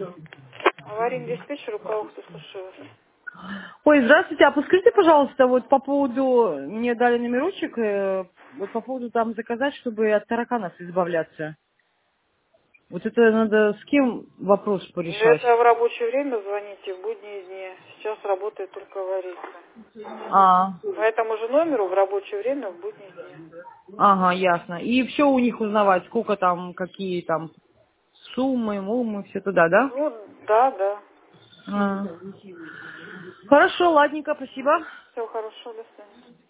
Аварийный диспетчер, у кого кто слушаю вас. Ой, здравствуйте, а подскажите, пожалуйста, вот по поводу, мне дали номерочек, вот по поводу там заказать, чтобы от тараканов избавляться. Вот это надо с кем вопрос порешать? Это в рабочее время звоните, в будние дни. Сейчас работает только аварийка. А, По этому же номеру в рабочее время в будние дни. ага, ясно. И все у них узнавать, сколько там, какие там суммы, мумы, все туда, да? Ну, да, да. А. Хорошо, ладненько, спасибо. Всего хорошего, до свидания.